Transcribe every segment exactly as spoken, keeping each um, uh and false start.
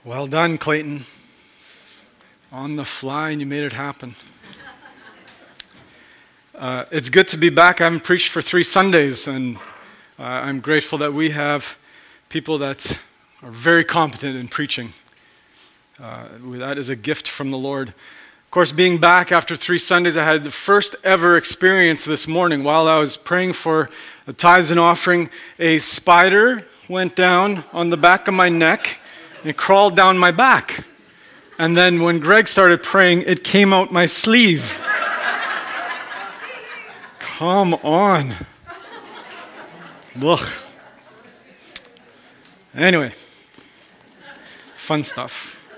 Well done, Clayton. On the fly, and you made it happen. Uh, it's good to be back. I haven't preached for three Sundays, and uh, I'm grateful that we have people that are very competent in preaching. Uh, that is a gift from the Lord. Of course, being back after three Sundays, I had the first ever experience this morning while I was praying for the tithes and offering. A spider went down on the back of my neck and it crawled down my back. And then when Greg started praying, it came out my sleeve. Come on. Ugh. Anyway, fun stuff.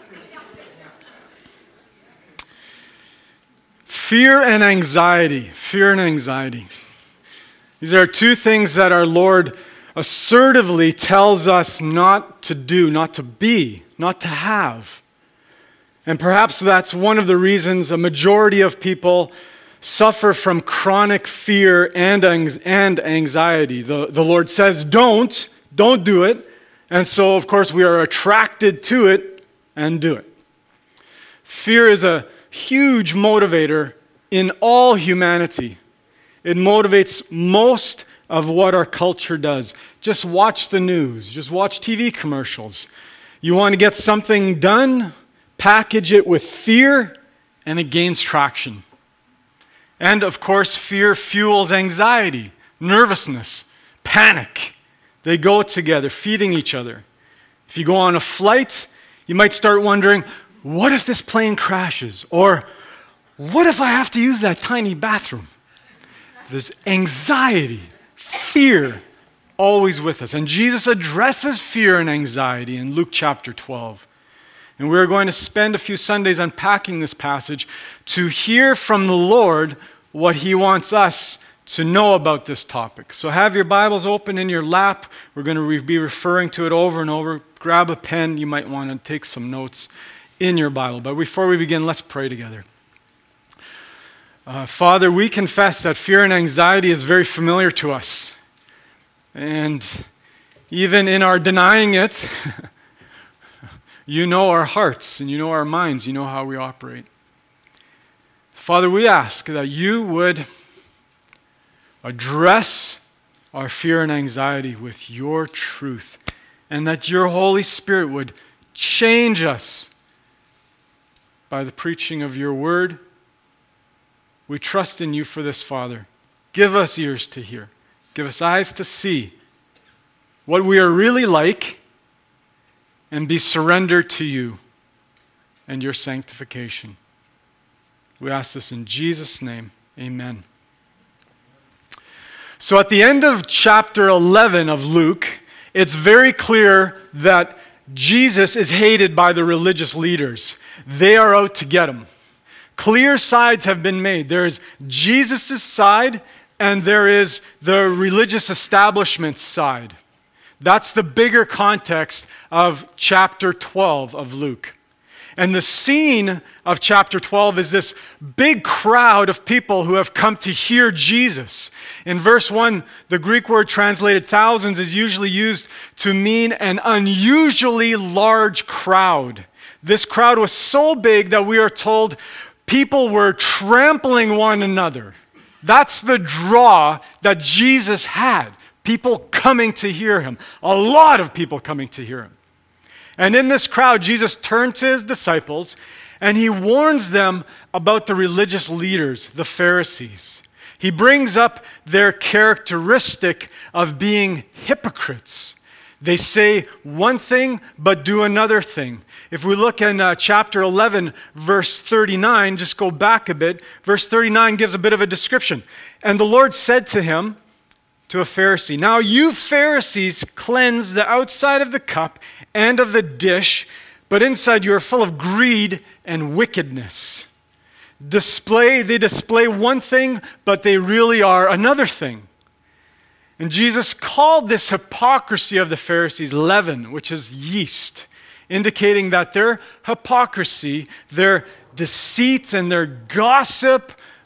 Fear and anxiety. Fear and anxiety. These are two things that our Lord assertively tells us not to do, not to be, not to have. And perhaps that's one of the reasons a majority of people suffer from chronic fear and and anxiety. The, the Lord says, don't, don't do it. And so, of course, we are attracted to it and do it. Fear is a huge motivator in all humanity. It motivates most of what our culture does. Just watch the news. Just watch T V commercials. You want to get something done? Package it with fear, and it gains traction. And of course, fear fuels anxiety, nervousness, panic. They go together, feeding each other. If you go on a flight, you might start wondering, what if this plane crashes? Or what if I have to use that tiny bathroom? There's anxiety, fear, always with us. And Jesus addresses fear and anxiety in Luke chapter twelve. And we're going to spend a few Sundays unpacking this passage to hear from the Lord what he wants us to know about this topic. So have your Bibles open in your lap. We're going to be referring to it over and over. Grab a pen. You might want to take some notes in your Bible. But before we begin, let's pray together. Uh, Father, we confess that fear and anxiety is very familiar to us. And even in our denying it, you know our hearts and you know our minds. You know how we operate. Father, we ask that you would address our fear and anxiety with your truth, and that your Holy Spirit would change us by the preaching of your word. We trust in you for this, Father. Give us ears to hear. Give us eyes to see what we are really like, and be surrendered to you and your sanctification. We ask this in Jesus' name. Amen. So at the end of chapter eleven of Luke, it's very clear that Jesus is hated by the religious leaders. They are out to get him. Clear sides have been made. There is Jesus' side and there is the religious establishment's side. That's the bigger context of chapter twelve of Luke. And the scene of chapter twelve is this big crowd of people who have come to hear Jesus. In verse one, the Greek word translated thousands is usually used to mean an unusually large crowd. This crowd was so big that we are told people were trampling one another. That's the draw that Jesus had. People coming to hear him. A lot of people coming to hear him. And in this crowd, Jesus turned to his disciples and he warns them about the religious leaders, the Pharisees. He brings up their characteristic of being hypocrites. They say one thing but do another thing. If we look in uh, chapter eleven, verse thirty-nine, just go back a bit. Verse thirty-nine gives a bit of a description. And the Lord said to him, to a Pharisee, "Now you Pharisees cleanse the outside of the cup and of the dish, but inside you are full of greed and wickedness." Display, they display one thing, but they really are another thing. And Jesus called this hypocrisy of the Pharisees leaven, which is yeast, indicating that their hypocrisy, their deceit and their gossip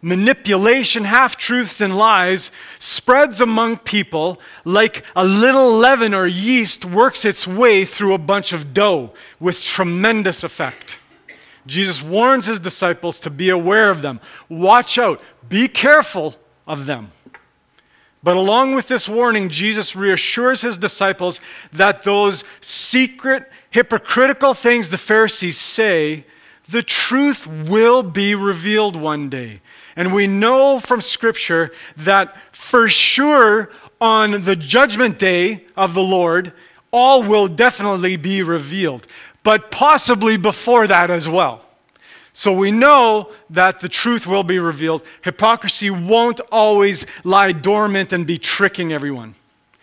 manipulation, half-truths, and lies spreads among people like a little leaven or yeast works its way through a bunch of dough with tremendous effect. Jesus warns his disciples to be aware of them. Watch out. Be careful of them. But along with this warning, Jesus reassures his disciples that those secret, hypocritical things the Pharisees say, the truth will be revealed one day. And we know from Scripture that for sure on the judgment day of the Lord, all will definitely be revealed, but possibly before that as well. So we know that the truth will be revealed. Hypocrisy won't always lie dormant and be tricking everyone.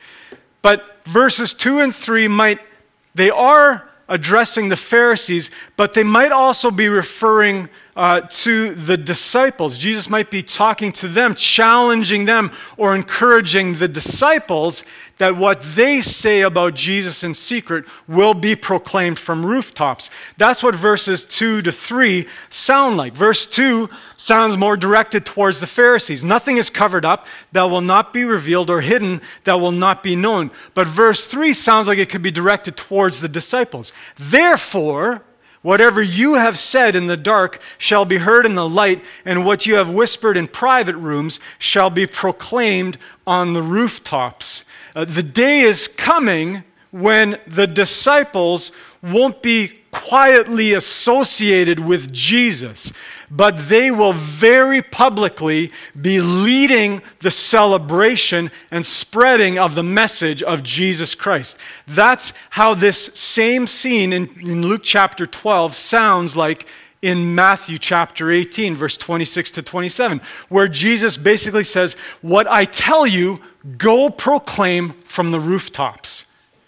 But verses two and three might, they are addressing the Pharisees, but they might also be referring uh, to the disciples. Jesus might be talking to them, challenging them, or encouraging the disciples that what they say about Jesus in secret will be proclaimed from rooftops. That's what verses two to three sound like. Verse two sounds more directed towards the Pharisees. Nothing is covered up that will not be revealed, or hidden that will not be known. But verse three sounds like it could be directed towards the disciples. Therefore, whatever you have said in the dark shall be heard in the light, and what you have whispered in private rooms shall be proclaimed on the rooftops. Uh, the day is coming when the disciples won't be quietly associated with Jesus, but they will very publicly be leading the celebration and spreading of the message of Jesus Christ. That's how this same scene in, in Luke chapter twelve sounds like in Matthew chapter eighteen, verse twenty-six to twenty-seven, where Jesus basically says, what I tell you, go proclaim from the rooftops.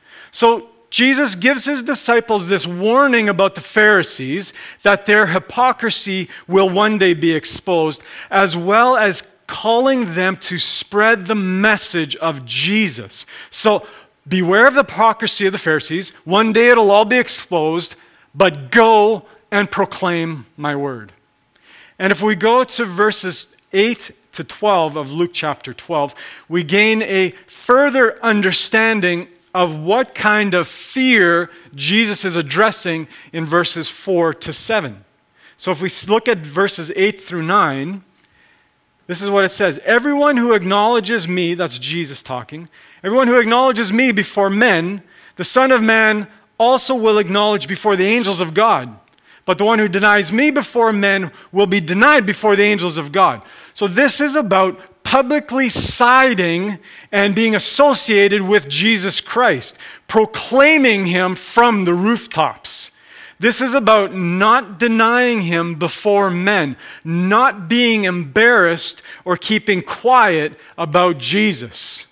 So Jesus gives his disciples this warning about the Pharisees, that their hypocrisy will one day be exposed, as well as calling them to spread the message of Jesus. So beware of the hypocrisy of the Pharisees. One day it'll all be exposed, but go and proclaim my word. And if we go to verses eight to twelve of Luke chapter twelve, we gain a further understanding of what kind of fear Jesus is addressing in verses four to seven. So if we look at verses eight through nine, this is what it says. Everyone who acknowledges me, that's Jesus talking, everyone who acknowledges me before men, the Son of Man also will acknowledge before the angels of God. But the one who denies me before men will be denied before the angels of God. So this is about publicly siding and being associated with Jesus Christ, proclaiming him from the rooftops. This is about not denying him before men, not being embarrassed or keeping quiet about Jesus.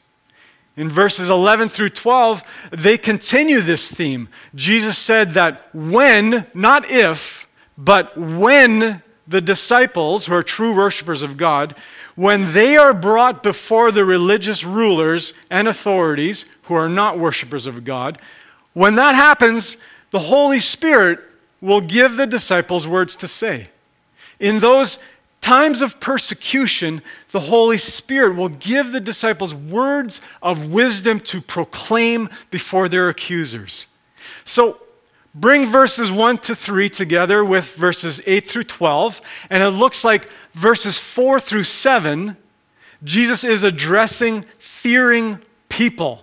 In verses eleven through twelve, they continue this theme. Jesus said that when, not if, but when the disciples, who are true worshipers of God, when they are brought before the religious rulers and authorities who are not worshipers of God, when that happens, the Holy Spirit will give the disciples words to say. In those times of persecution, the Holy Spirit will give the disciples words of wisdom to proclaim before their accusers. So bring verses one to three together with verses eight through twelve, and it looks like verses four through seven, Jesus is addressing fearing people.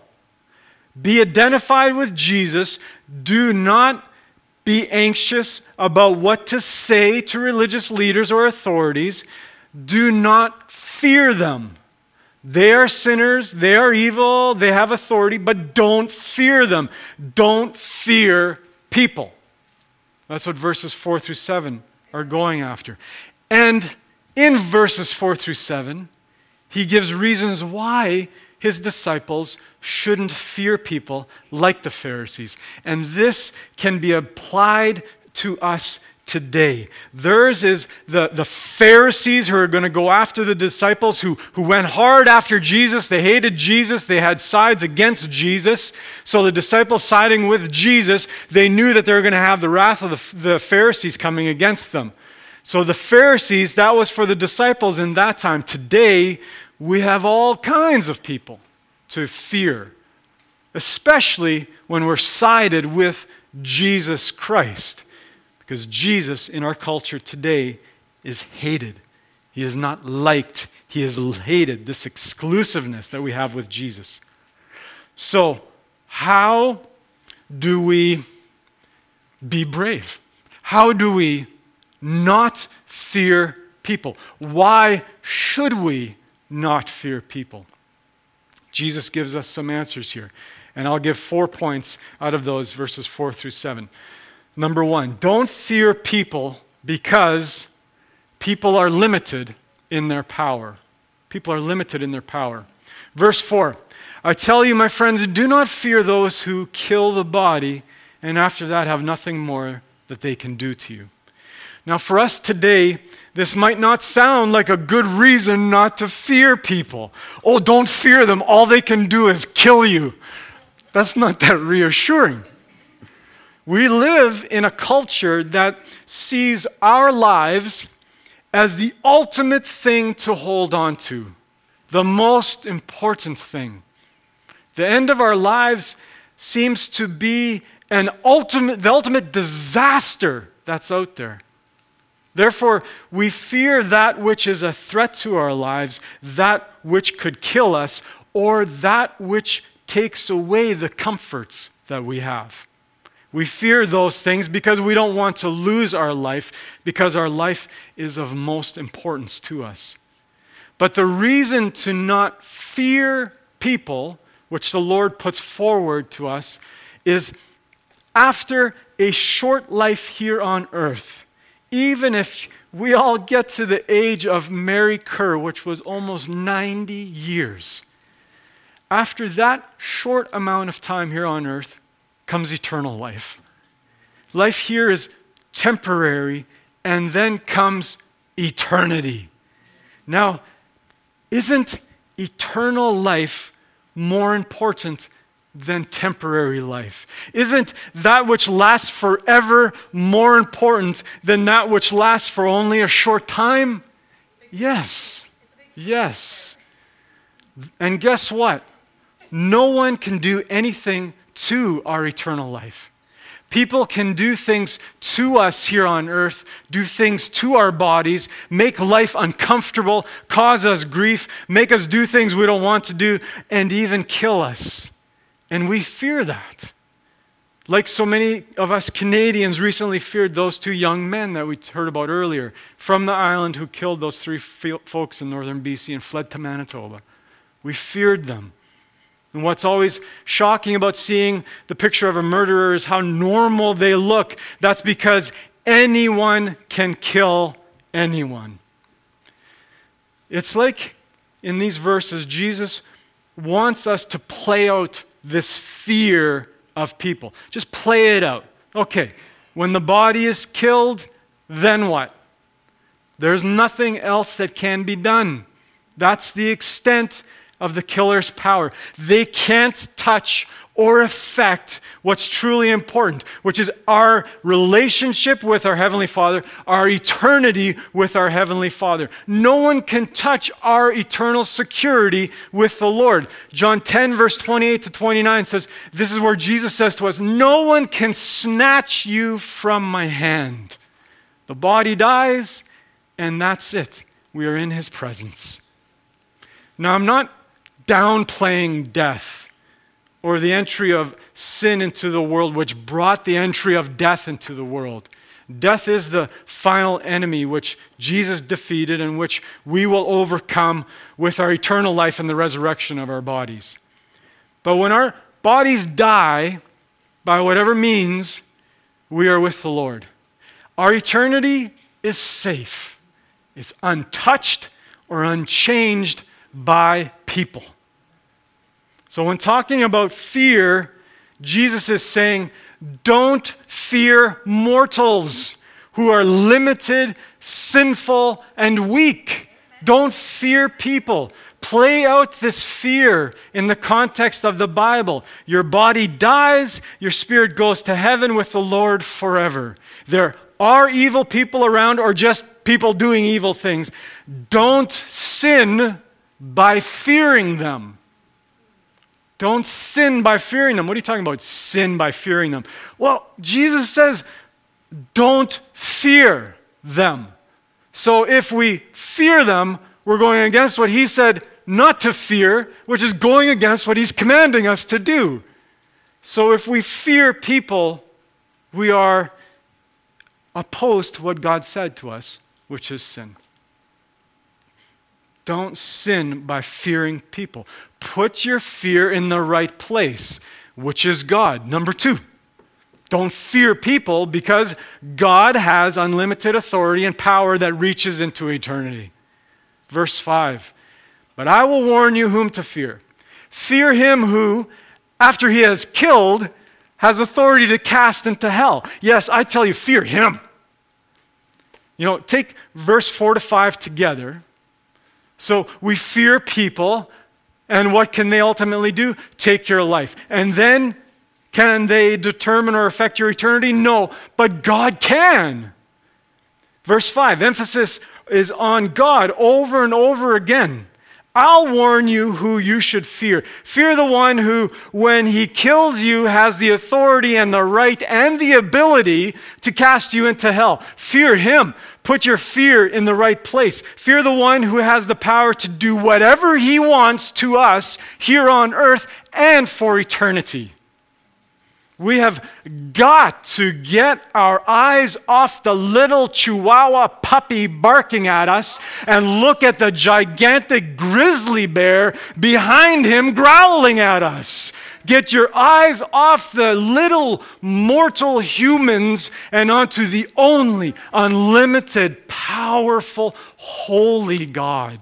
Be identified with Jesus. Do not be anxious about what to say to religious leaders or authorities. Do not fear them. They are sinners, they are evil, they have authority, but don't fear them. Don't fear people. That's what verses four through seven are going after. And in verses four through seven, he gives reasons why his disciples shouldn't fear people like the Pharisees. And this can be applied to us today. Theirs is the, the Pharisees who are going to go after the disciples who, who went hard after Jesus. They hated Jesus. They had sides against Jesus. So the disciples siding with Jesus, they knew that they were going to have the wrath of the, the Pharisees coming against them. So the Pharisees, that was for the disciples in that time. Today, we have all kinds of people to fear, especially when we're sided with Jesus Christ. Because Jesus, in our culture today, is hated. He is not liked. He is hated, this exclusiveness that we have with Jesus. So, how do we be brave? How do we not fear people? Why should we not fear people? Jesus gives us some answers here. And I'll give four points out of those, verses four through seven. Number one, don't fear people because people are limited in their power. People are limited in their power. Verse four, I tell you, my friends, do not fear those who kill the body, and after that have nothing more that they can do to you. Now, for us today, this might not sound like a good reason not to fear people. Oh, don't fear them. All they can do is kill you. That's not that reassuring. We live in a culture that sees our lives as the ultimate thing to hold on to, the most important thing. The end of our lives seems to be an ultimate, the ultimate disaster that's out there. Therefore, we fear that which is a threat to our lives, that which could kill us, or that which takes away the comforts that we have. We fear those things because we don't want to lose our life, because our life is of most importance to us. But the reason to not fear people, which the Lord puts forward to us, is after a short life here on earth, even if we all get to the age of Mary Kerr, which was almost ninety years, after that short amount of time here on earth comes eternal life. Life here is temporary, and then comes eternity. Now, isn't eternal life more important than temporary life? Isn't that which lasts forever more important than that which lasts for only a short time? Yes. Yes. And guess what? No one can do anything to our eternal life. People can do things to us here on earth, do things to our bodies, make life uncomfortable, cause us grief, make us do things we don't want to do, and even kill us. And we fear that. Like so many of us Canadians recently feared those two young men that we heard about earlier from the island who killed those three folks in northern B C and fled to Manitoba. We feared them. And what's always shocking about seeing the picture of a murderer is how normal they look. That's because anyone can kill anyone. It's like in these verses, Jesus wants us to play out this fear of people. Just play it out. Okay, when the body is killed, then what? There's nothing else that can be done. That's the extent of the killer's power. They can't touch or affect what's truly important, which is our relationship with our Heavenly Father, our eternity with our Heavenly Father. No one can touch our eternal security with the Lord. John ten, verse twenty-eight to twenty-nine says, this is where Jesus says to us, no one can snatch you from my hand. The body dies, and that's it. We are in His presence. Now, I'm not downplaying death or the entry of sin into the world, which brought the entry of death into the world. Death is the final enemy which Jesus defeated and which we will overcome with our eternal life and the resurrection of our bodies. But when our bodies die, by whatever means, we are with the Lord. Our eternity is safe. It's untouched or unchanged by people. So when talking about fear, Jesus is saying, don't fear mortals who are limited, sinful, and weak. Don't fear people. Play out this fear in the context of the Bible. Your body dies, your spirit goes to heaven with the Lord forever. They're are evil people around or just people doing evil things, don't sin by fearing them. Don't sin by fearing them. What are you talking about? Sin by fearing them. Well, Jesus says, don't fear them. So if we fear them, we're going against what he said not to fear, which is going against what he's commanding us to do. So if we fear people, we are opposed to what God said to us, which is sin. Don't sin by fearing people. Put your fear in the right place, which is God. Number two, don't fear people because God has unlimited authority and power that reaches into eternity. Verse five, but I will warn you whom to fear. Fear him who, after he has killed, has authority to cast into hell. Yes, I tell you, fear him. You know, take verse four to five together. So we fear people, and what can they ultimately do? Take your life. And then, can they determine or affect your eternity? No, but God can. Verse five, emphasis is on God over and over again. I'll warn you who you should fear. Fear the one who, when he kills you, has the authority and the right and the ability to cast you into hell. Fear him. Put your fear in the right place. Fear the one who has the power to do whatever he wants to us here on earth and for eternity. We have got to get our eyes off the little chihuahua puppy barking at us and look at the gigantic grizzly bear behind him growling at us. Get your eyes off the little mortal humans and onto the only unlimited, powerful, holy God.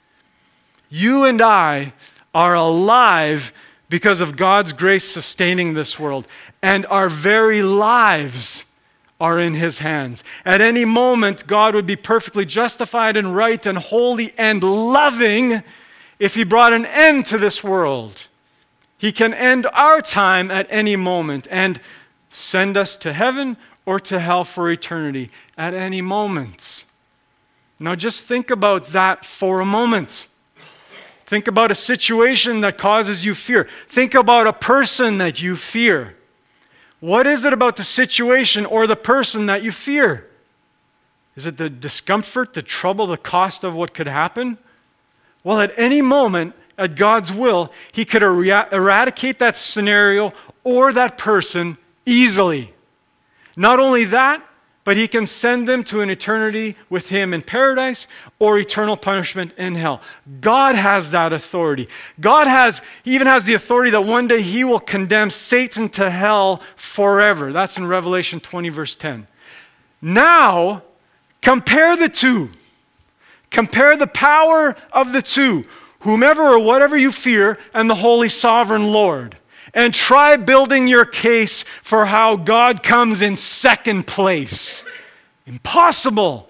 You and I are alive because of God's grace sustaining this world. And our very lives are in his hands. At any moment, God would be perfectly justified and right and holy and loving if he brought an end to this world. He can end our time at any moment and send us to heaven or to hell for eternity at any moment. Now just think about that for a moment. Think about a situation that causes you fear. Think about a person that you fear. What is it about the situation or the person that you fear? Is it the discomfort, the trouble, the cost of what could happen? Well, at any moment, at God's will, he could er- eradicate that scenario or that person easily. Not only that, but he can send them to an eternity with him in paradise or eternal punishment in hell. God has that authority. God has, he even has the authority that one day he will condemn Satan to hell forever. That's in Revelation twenty, verse ten. Now, compare the two. Compare the power of the two, whomever or whatever you fear, and the Holy Sovereign Lord. And try building your case for how God comes in second place. Impossible.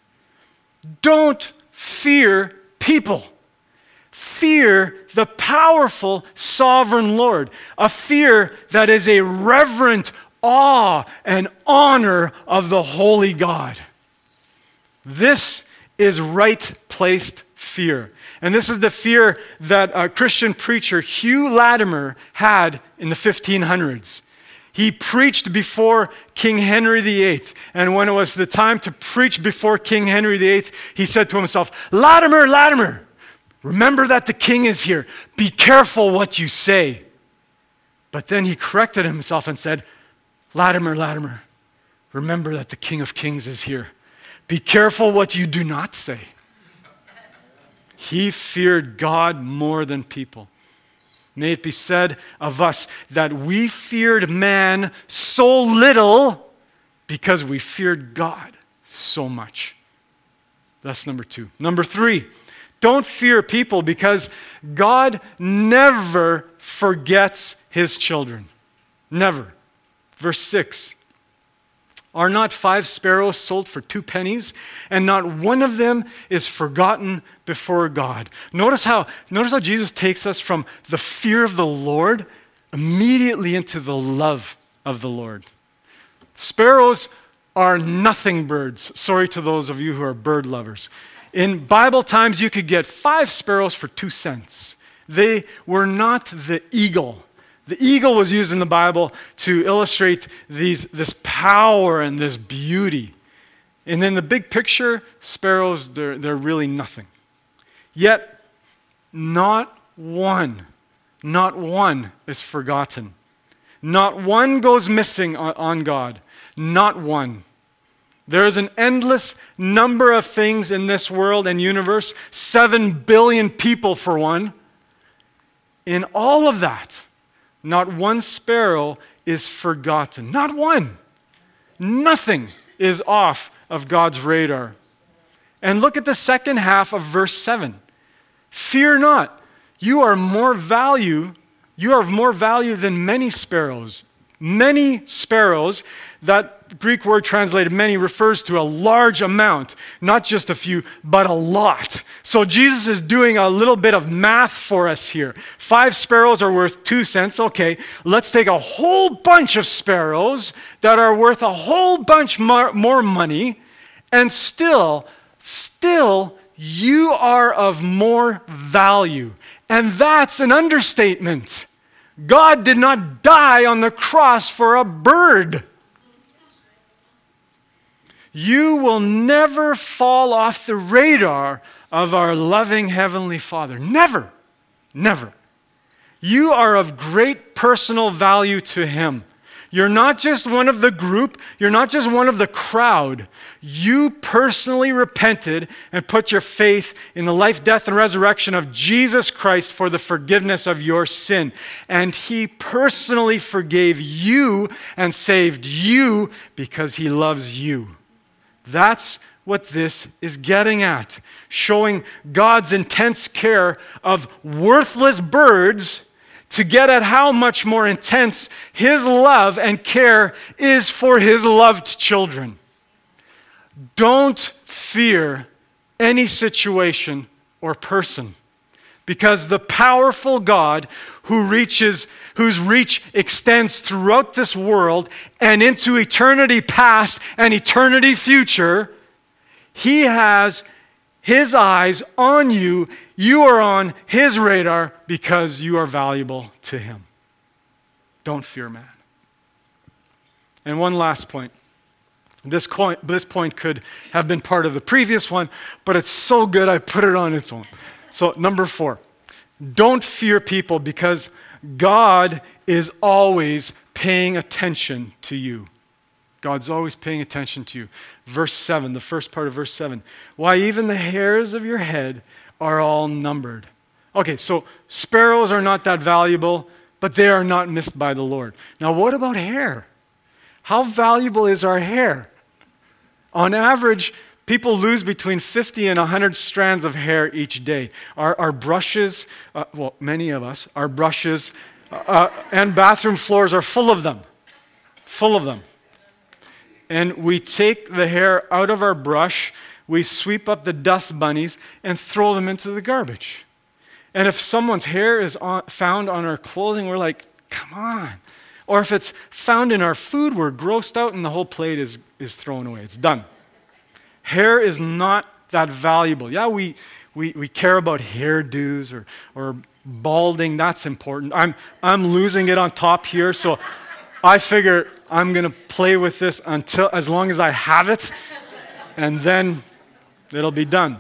Don't fear people. Fear the powerful sovereign Lord. A fear that is a reverent awe and honor of the holy God. This is right-placed fear. And this is the fear that a Christian preacher, Hugh Latimer, had in the fifteen hundreds. He preached before King Henry the eighth. And when it was the time to preach before King Henry the eighth, he said to himself, Latimer, Latimer, remember that the king is here. Be careful what you say. But then he corrected himself and said, Latimer, Latimer, remember that the King of Kings is here. Be careful what you do not say. He feared God more than people. May it be said of us that we feared man so little because we feared God so much. That's number two. Number three, don't fear people because God never forgets his children. Never. Verse six. Are not five sparrows sold for two pennies, and not one of them is forgotten before God? Notice how, notice how Jesus takes us from the fear of the Lord immediately into the love of the Lord. Sparrows are nothing birds. Sorry to those of you who are bird lovers. In Bible times, you could get five sparrows for two cents. They were not the eagle. The eagle was used in the Bible to illustrate these, this power and this beauty. And in the big picture, sparrows, they're, they're really nothing. Yet, not one, not one is forgotten. Not one goes missing on, on God. Not one. There is an endless number of things in this world and universe, seven billion people for one. In all of that, not one sparrow is forgotten. Not one. Nothing is off of God's radar. And look at the second half of verse seven. Fear not. You are more value, you are of more value than many sparrows. Many sparrows, that Greek word translated many refers to a large amount, not just a few, but a lot. So Jesus is doing a little bit of math for us here. Five sparrows are worth two cents. Okay, let's take a whole bunch of sparrows that are worth a whole bunch more, more money, and still, still, you are of more value. And that's an understatement. God did not die on the cross for a bird. You will never fall off the radar of our loving Heavenly Father. Never. Never. You are of great personal value to Him. You're not just one of the group. You're not just one of the crowd. You personally repented and put your faith in the life, death, and resurrection of Jesus Christ for the forgiveness of your sin. And He personally forgave you and saved you because He loves you. That's what this is getting at. Showing God's intense care of worthless birds to get at how much more intense His love and care is for His loved children. Don't fear any situation or person, because the powerful God who reaches, whose reach extends throughout this world and into eternity past and eternity future, He has His eyes on you. You are on His radar because you are valuable to Him. Don't fear man. And one last point. This point, this point could have been part of the previous one, but it's so good I put it on its own. So number four, don't fear people because God is always paying attention to you. God's always paying attention to you. Verse seven, the first part of verse seven. Why, even the hairs of your head are all numbered. Okay, so sparrows are not that valuable, but they are not missed by the Lord. Now, what about hair? How valuable is our hair? On average, people lose between fifty and one hundred strands of hair each day. Our, our brushes, uh, well, many of us, our brushes uh, and bathroom floors are full of them. Full of them. And we take the hair out of our brush, we sweep up the dust bunnies, and throw them into the garbage. And if someone's hair is on, found on our clothing, we're like, come on. Or if it's found in our food, we're grossed out and the whole plate is, is thrown away. It's done. Hair is not that valuable. Yeah, we, we, we care about hairdos or, or balding. That's important. I'm, I'm losing it on top here, so I figure I'm going to play with this until as long as I have it, and then it'll be done.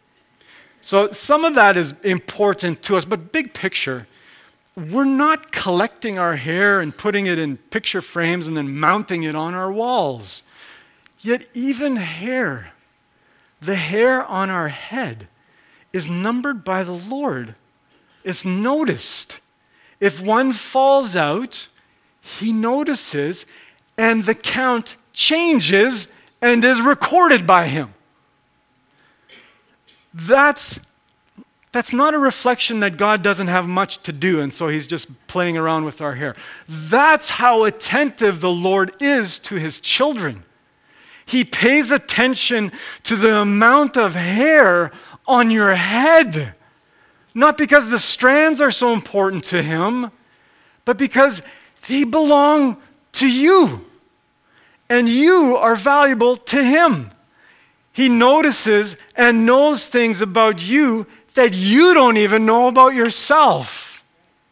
So some of that is important to us, but big picture, we're not collecting our hair and putting it in picture frames and then mounting it on our walls. Yet even hair, the hair on our head, is numbered by the Lord. It's noticed. If one falls out, He notices, and the count changes and is recorded by Him. That's, that's not a reflection that God doesn't have much to do, and so He's just playing around with our hair. That's how attentive the Lord is to His children. He pays attention to the amount of hair on your head. Not because the strands are so important to Him, but because they belong to you. and you are valuable to him. He notices and knows things about you that you don't even know about yourself.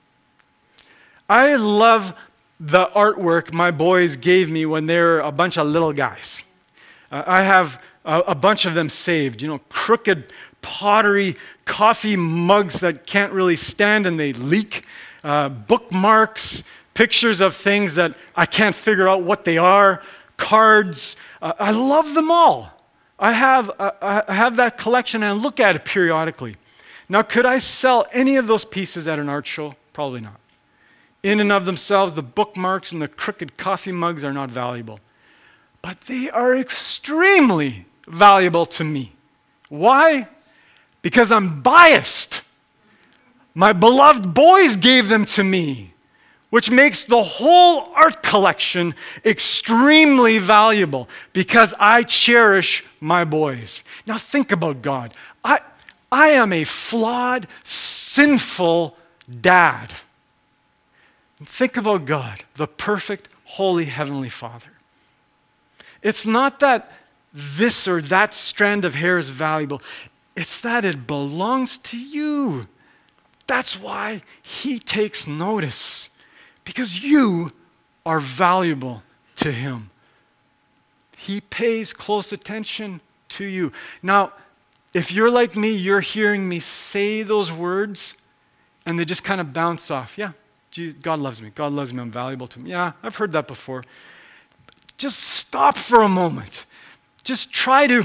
I love the artwork my boys gave me when they were a bunch of little guys. Uh, I have a, a bunch of them saved, you know, crooked pottery, coffee mugs that can't really stand and they leak, uh, bookmarks, pictures of things that I can't figure out what they are, cards. Uh, I love them all. I have, uh, I have that collection and I look at it periodically. Now, could I sell any of those pieces at an art show? Probably not. In and of themselves, the bookmarks and the crooked coffee mugs are not valuable. But they are extremely valuable to me. Why? Because I'm biased. My beloved boys gave them to me, which makes the whole art collection extremely valuable because I cherish my boys. Now think about God. I, I am a flawed, sinful dad. And think about God, the perfect, holy, heavenly Father. It's not that this or that strand of hair is valuable. It's that it belongs to you. That's why he takes notice, because you are valuable to him. He pays close attention to you. Now, if you're like me, you're hearing me say those words, and they just kind of bounce off. Yeah, God loves me. God loves me. I'm valuable to him. Yeah, I've heard that before. Just stop for a moment. Just try to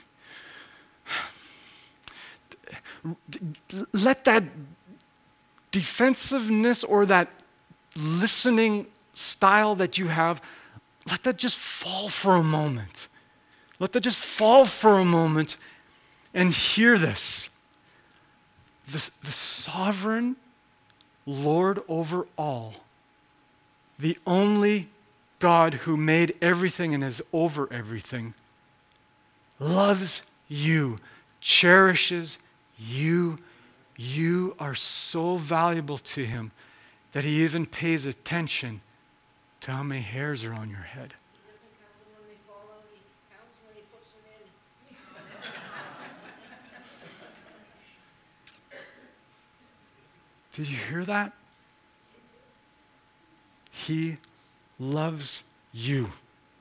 let that defensiveness or that listening style that you have, let that just fall for a moment. Let that just fall for a moment and hear this. This the sovereign Lord over all, the only God who made everything and is over everything, loves you, cherishes you. You are so valuable to him that he even pays attention to how many hairs are on your head. He doesn't count them when they fall out, he counts when he puts them in. Did you hear that? He loves you.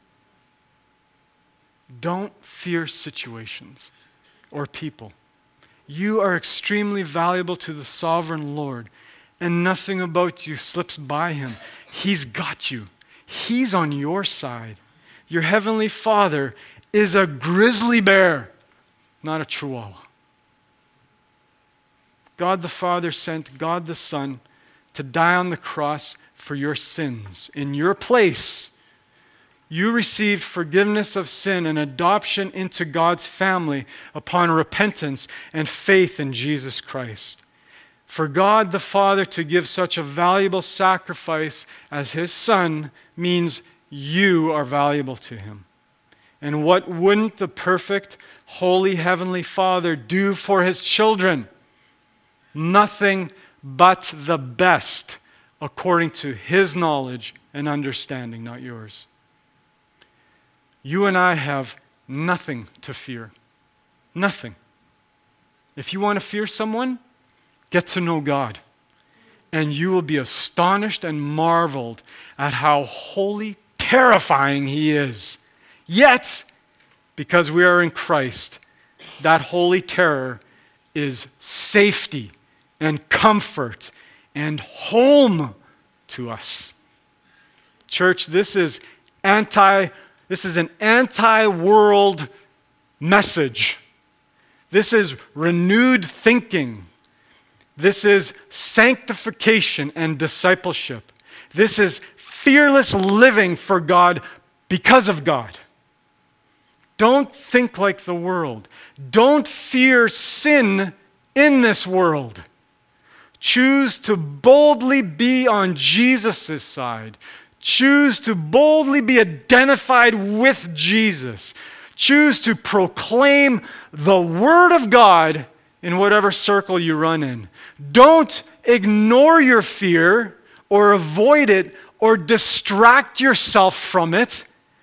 Don't fear situations or people. You are extremely valuable to the sovereign Lord, and nothing about you slips by him. He's got you. He's on your side. Your heavenly Father is a grizzly bear, not a chihuahua. God the Father sent God the Son to die on the cross for your sins. In your place, you received forgiveness of sin and adoption into God's family upon repentance and faith in Jesus Christ. For God the Father to give such a valuable sacrifice as his Son means you are valuable to him. And what wouldn't the perfect, holy, heavenly Father do for his children? Nothing but the best according to his knowledge and understanding, not yours. You and I have nothing to fear. Nothing. If you want to fear someone, get to know God. And you will be astonished and marveled at how holy, terrifying he is. Yet, because we are in Christ, that holy terror is safety and comfort and home to us. Church, this is anti This is an anti-world message. This is renewed thinking. This is sanctification and discipleship. This is fearless living for God because of God. Don't think like the world. Don't fear sin in this world. Choose to boldly be on Jesus' side. Choose to boldly be identified with Jesus. Choose to proclaim the Word of God in whatever circle you run in. Don't ignore your fear or avoid it or distract yourself from it.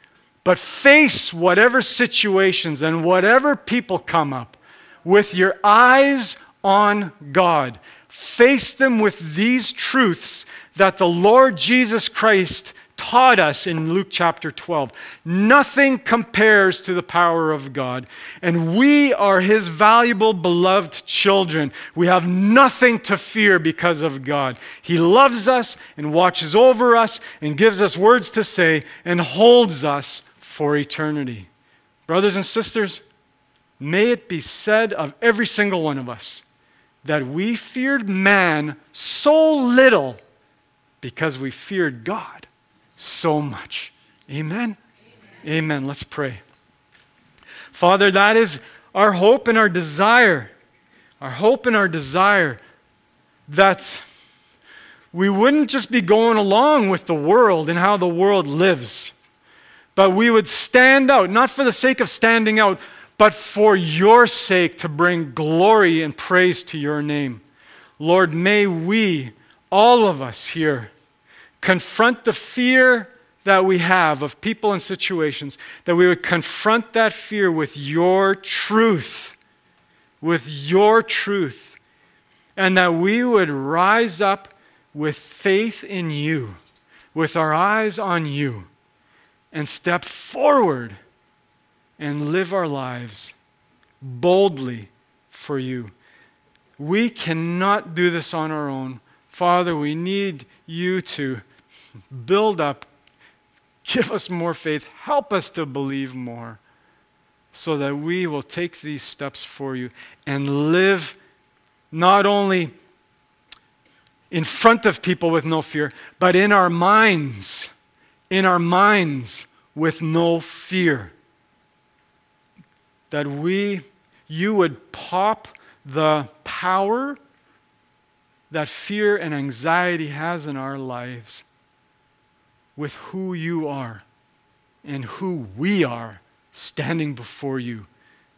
But face whatever situations and whatever people come up with your eyes on God. Face them with these truths that the Lord Jesus Christ taught us in Luke chapter twelve. Nothing compares to the power of God. And we are his valuable, beloved children. We have nothing to fear because of God. He loves us and watches over us and gives us words to say and holds us for eternity. Brothers and sisters, may it be said of every single one of us that we feared man so little because we feared God so much. Amen? Amen. Amen. Let's pray. Father, that is our hope and our desire. Our hope and our desire that we wouldn't just be going along with the world and how the world lives, but we would stand out, not for the sake of standing out, but for your sake to bring glory and praise to your name. Lord, may we, all of us here, confront the fear that we have of people and situations, that we would confront that fear with your truth, with your truth, and that we would rise up with faith in you, with our eyes on you, and step forward and live our lives boldly for you. We cannot do this on our own. Father, we need you to build up, give us more faith, help us to believe more, so that we will take these steps for you and live not only in front of people with no fear, but in our minds, in our minds with no fear. That we, you would pop the power that fear and anxiety has in our lives with who you are and who we are standing before you.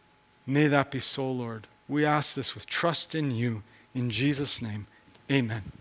May that be so, Lord. We ask this with trust in you. In Jesus' name, amen.